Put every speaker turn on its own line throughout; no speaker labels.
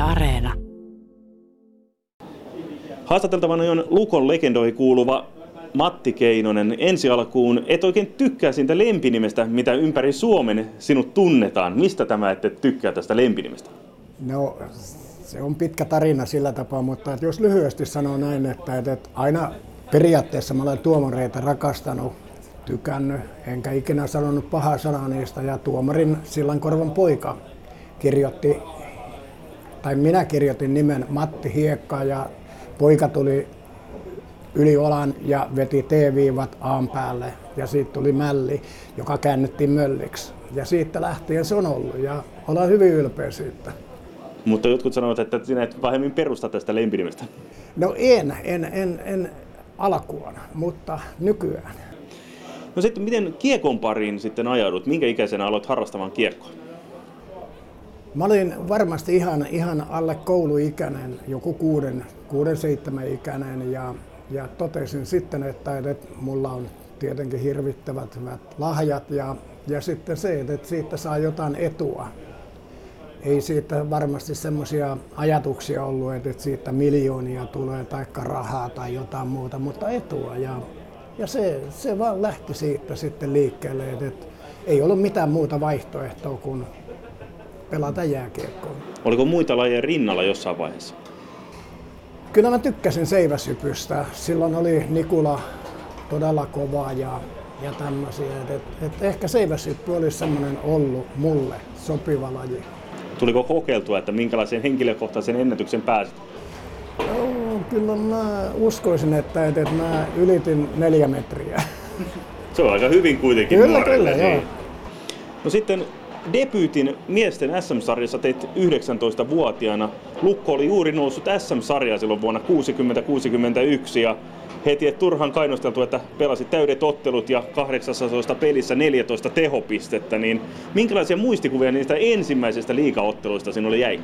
Areena.
Haastateltavana on Lukon legendoihin kuuluva Matti Keinonen. Ensi alkuun et oikein tykkää siitä lempinimestä, mitä ympäri Suomen sinut tunnetaan. Mistä tämä ette tykkää tästä lempinimestä?
No, se on pitkä tarina sillä tapaa, mutta jos lyhyesti sanoo näin, että aina periaatteessa mä olen tuomareita rakastanut, tykännyt, enkä ikinä sanonut pahaa sanaa niistä. Ja tuomarin Sillankorvan poika kirjoitti, tai minä kirjoitin nimen Matti Hiekka ja poika tuli yli olan ja veti T-viivat A:n päälle ja siitä tuli mälli, joka käännettiin mölliksi. Ja siitä lähtien se on ollut ja ollaan hyvin ylpeä siitä.
Mutta jotkut sanovat, että sinä et vähemmin perusta tästä lempinimestä.
No en alkuun, mutta nykyään.
No sitten miten kiekon pariin sitten ajaudut? Minkä ikäisenä aloit harrastamaan kiekkoa?
Mä olin varmasti ihan alle kouluikäinen, joku 6-7 ikäinen ja totesin sitten, että mulla on tietenkin hirvittävät hyvät lahjat ja sitten se, että siitä saa jotain etua. Ei siitä varmasti semmoisia ajatuksia ollut, että siitä miljoonia tulee tai rahaa tai jotain muuta, mutta etua. Ja se vaan lähti siitä sitten liikkeelle, että ei ollut mitään muuta vaihtoehtoa kuin pelata jääkiekkoa.
Oliko muita lajeja rinnalla jossain vaiheessa?
Kyllä mä tykkäsin seiväshypystä. Silloin oli Nikula todella kova ja tämmöisiä. Ehkä seiväshyppy olisi semmoinen ollut mulle sopiva laji.
Tuliko kokeiltua, että minkälaisen henkilökohtaisen ennätyksen pääsit?
No, kyllä mä uskoisin, että mä ylitin 4 metriä.
Se on aika hyvin kuitenkin nuorelle.
Kyllä, joo.
No sitten debyytin miesten SM-sarjassa teit 19-vuotiaana. Lukko oli juuri noussut SM-sarjaa silloin vuonna 1960-1961 ja heti et turhan kainosteltu, että pelasit täydet ottelut ja 18 pelissä 14 tehopistettä. Niin minkälaisia muistikuvia niistä ensimmäisistä liigaotteluista sinulle jäi?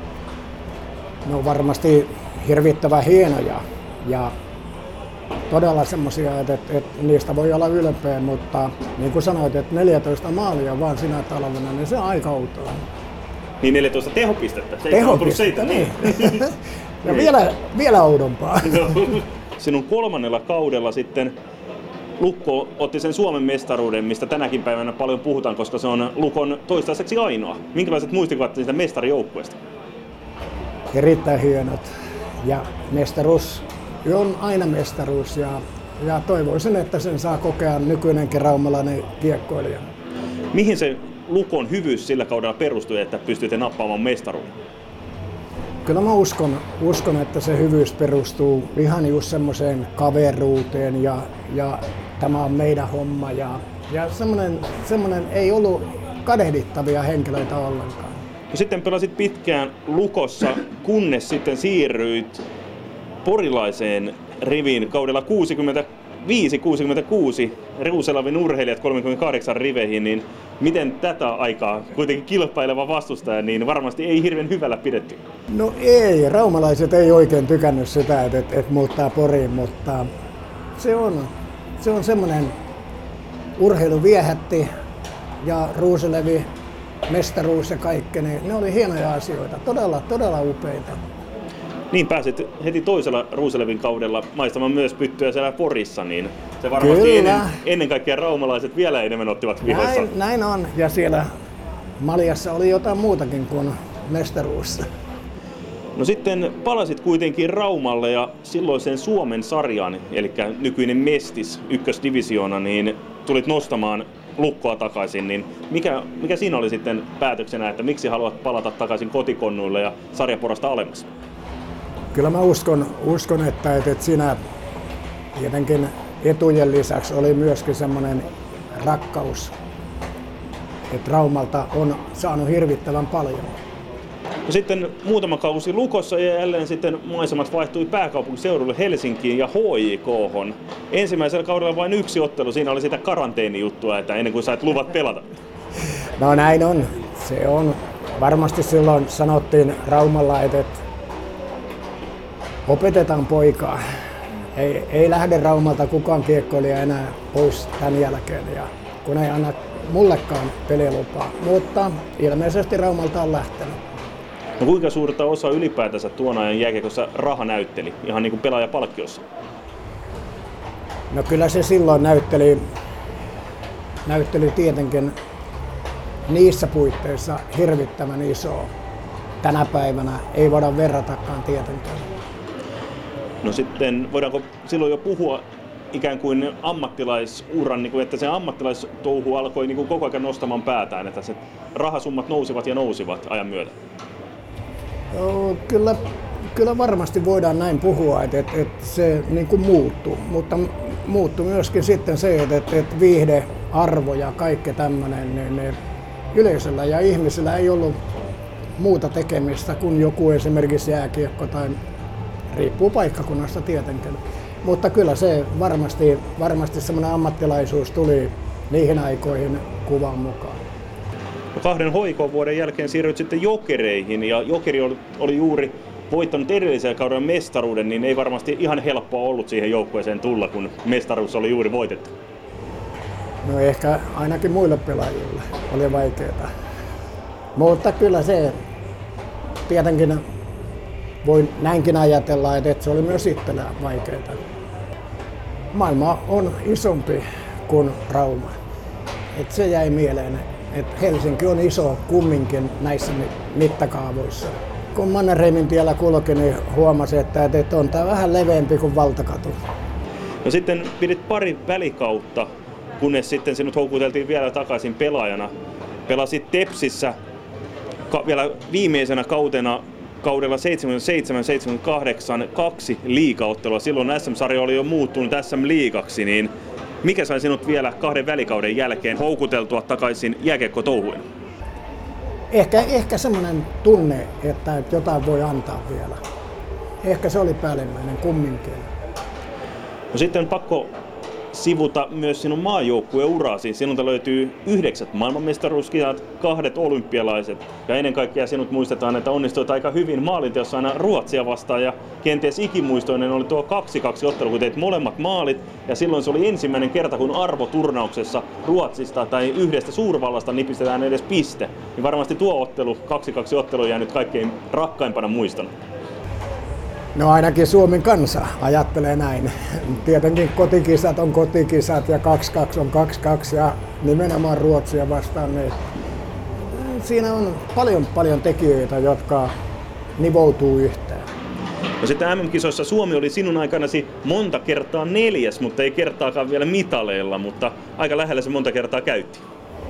No varmasti hirvittävän hienoja ja todella semmoisia, että niistä voi olla ylpeä, mutta niin kuin sanoit, että 14 maalia vaan sinä talvena, niin se on aika outoa.
Niin 14 tehopistettä?
Tehopistettä, niin. Ja vielä oudompaa.
Sinun 3. kaudella sitten Lukko otti sen Suomen mestaruuden, mistä tänäkin päivänä paljon puhutaan, koska se on Lukon toistaiseksi ainoa. Minkälaiset muistikuvat siitä mestarijoukkueesta?
Erittäin hienot. Ja mestaruus on aina mestaruus ja toivoisin, että sen saa kokea nykyinenkin raumalainen kiekkoilija.
Mihin se Lukon hyvyys sillä kaudella perustui, että pystyitte nappaamaan mestaruuden? Kyllä mä
uskon, että se hyvyys perustuu ihan just semmoiseen kaveruuteen ja tämä on meidän homma ja semmoinen ei ollut kadehdittavia henkilöitä ollenkaan.
Sitten pelasit pitkään Lukossa, kunnes sitten siirryit porilaiseen riviin kaudella 65-66, Ruuselavin urheilijat 38 riveihin, niin miten tätä aikaa kuitenkin kilpaileva vastustaja, niin varmasti ei hirveän hyvällä pidetty?
No ei, raumalaiset ei oikein tykännyt sitä, että muuttaa Poriin, mutta se on semmoinen urheilu viehätti ja Ruuselevi, mestaruus ja kaikki, niin ne oli hienoja asioita, todella upeita.
Niin pääsit heti toisella Ruuselevin kaudella maistamaan myös pyttyä siellä Porissa, niin se varmasti ennen kaikkea raumalaiset vielä enemmän ottivat vihoissa.
Näin on, ja siellä Maljassa oli jotain muutakin kuin mestaruus.
No sitten palasit kuitenkin Raumalle ja silloiseen Suomen sarjaan, eli nykyinen Mestis ykkösdivisioona, niin tulit nostamaan Lukkoa takaisin, niin mikä siinä oli sitten päätöksenä, että miksi haluat palata takaisin kotikonnuille ja sarjaporasta alemmas? Kyllä
mä uskon että siinä tietenkin etujen lisäksi oli myöskin semmoinen rakkaus, että Raumalta on saanut hirvittävän paljon.
No sitten muutama kausi Lukossa ja jälleen sitten maisemat vaihtui pääkaupunkiseudulle Helsinkiin ja HJK:hon. Ensimmäisellä kaudella vain 1 ottelu, siinä oli sitä karanteenijuttua, että ennen kuin sait luvat pelata.
No näin on. Se on. Varmasti silloin sanottiin Raumalla, että opetetaan poikaa. Ei lähde Raumalta kukaan kiekkoilija enää pois tämän jälkeen, ja kun ei anna mullekaan pelilupaa, mutta ilmeisesti Raumalta on lähtenyt.
No kuinka suurta osa ylipäätänsä tuon ajan jääkiekossa raha näytteli, ihan niin kuin pelaajapalkkiossa?
No kyllä se silloin näytteli tietenkin niissä puitteissa hirvittävän iso. Tänä päivänä ei voida verratakaan tietenkään.
No sitten voidaanko silloin jo puhua ikään kuin ammattilaisuran, niin kuin, että se ammattilaistouhu alkoi niin kuin koko ajan nostamaan päätään, että se rahasummat nousivat ja nousivat ajan myötä?
Kyllä varmasti voidaan näin puhua, että se niin kuin muuttui, mutta muuttui myöskin sitten se, että viihdearvo ja kaikki tämmöinen, ne yleisöllä ja ihmisillä ei ollut muuta tekemistä kuin joku esimerkiksi jääkiekko tai riippuu paikkakunnasta tietenkin. Mutta kyllä se varmasti semmoinen ammattilaisuus tuli niihin aikoihin kuvan mukaan.
2 HIK-vuoden jälkeen siirryit sitten Jokereihin ja Jokeri oli juuri voittanut edellisellä kaudella mestaruuden, niin ei varmasti ihan helppoa ollut siihen joukkueeseen tulla, kun mestaruus oli juuri voitettu.
No ehkä ainakin muille pelaajille oli vaikeaa. Mutta kyllä se tietenkin voi näinkin ajatella, että se oli myös itsellä vaikeaa. Maailma on isompi kuin Rauma. Et se jäi mieleen, että Helsinki on iso kumminkin näissä mittakaavoissa. Kun Mannerheimin tiellä kulki, niin huomasi, että on tämä vähän leveämpi kuin Valtakatu.
No sitten pidit pari välikautta, kunnes sitten sinut houkuteltiin vielä takaisin pelaajana. Pelasit Tepsissä vielä viimeisenä kaudella 77-78 2 liigaottelua. Silloin SM-sarja oli jo muuttunut SM-liigaksi, niin mikä sai sinut vielä 2 välikauden jälkeen houkuteltua takaisin jääkiekkotouhuun?
Ehkä semmoinen tunne, että jotain voi antaa vielä. Ehkä se oli päällimmäinen kumminkin.
No sitten on pakko sivuta myös sinun maajoukkueurasi. Sinulta löytyy 9 maailmanmestaruuskisat, 2 olympialaiset ja ennen kaikkea sinut muistetaan, että onnistuit aika hyvin maalinteossa aina Ruotsia vastaan ja kenties ikimuistoinen oli tuo 2-2 ottelu, kun teit molemmat maalit ja silloin se oli ensimmäinen kerta, kun arvoturnauksessa Ruotsista tai yhdestä suurvallasta nipistetään edes piste. Niin varmasti tuo ottelu, 2-2 ottelu jää nyt kaikkein rakkaimpana muistona.
No ainakin Suomen kansa ajattelee näin. Tietenkin kotikisat on kotikisat ja 2-2 on 2-2 ja nimenomaan Ruotsia vastaan. Niin siinä on paljon tekijöitä, jotka nivoutuu yhteen.
No sitten MM-kisoissa Suomi oli sinun aikanasi monta kertaa 4, mutta ei kertaakaan vielä mitaleilla, mutta aika lähellä se monta kertaa käytti.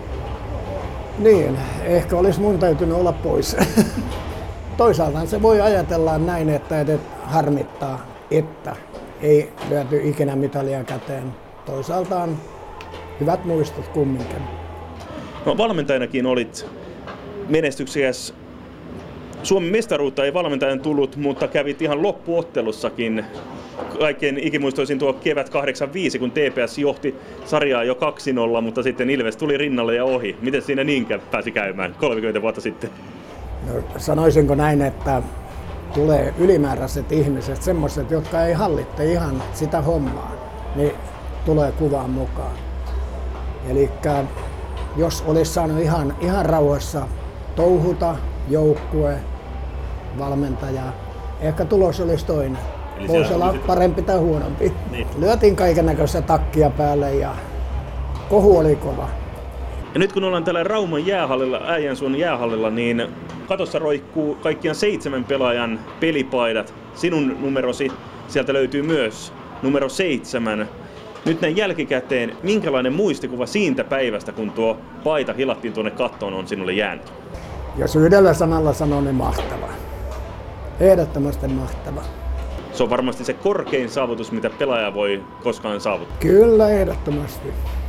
Niin, ehkä olisi mun täytynyt olla pois. Toisaalta se voi ajatella näin, että harmittaa, että ei lyöty ikinä mitalia käteen. Toisaalta on hyvät muistot kumminkin.
No, valmentajanakin olit menestyksekäs. Suomen mestaruutta ei valmentajan tullut, mutta kävit ihan loppuottelussakin. Kaikkein ikimuistoisin tuo kevät 85, kun TPS johti sarjaa jo 2-0, mutta sitten Ilves tuli rinnalle ja ohi. Miten siinä niinkään pääsi käymään 30 vuotta sitten?
No, sanoisinko näin, että tulee ylimääräiset ihmiset, semmoiset, jotka ei hallitte ihan sitä hommaa, niin tulee kuvaan mukaan. Eli jos olisi saanut ihan rauhassa touhuta, joukkue, valmentaja, ehkä tulos olisi toinen. Voisi olla parempi tai huonompi. Niin. Lyötiin kaikennäköistä takkia päälle ja kohu oli kova.
Ja nyt kun ollaan täällä Rauman jäähallilla, Äijänsuon jäähallilla, niin katossa roikkuu kaikkiaan 7 pelaajan pelipaidat. Sinun numerosi sieltä löytyy myös numero 7. Nyt näin jälkikäteen, minkälainen muistikuva siitä päivästä, kun tuo paita hilattiin tuonne kattoon, on sinulle jäänyt?
Jos yhdellä sanalla sanon, niin mahtava. Ehdottomasti mahtava.
Se on varmasti se korkein saavutus, mitä pelaaja voi koskaan saavuttaa.
Kyllä, ehdottomasti.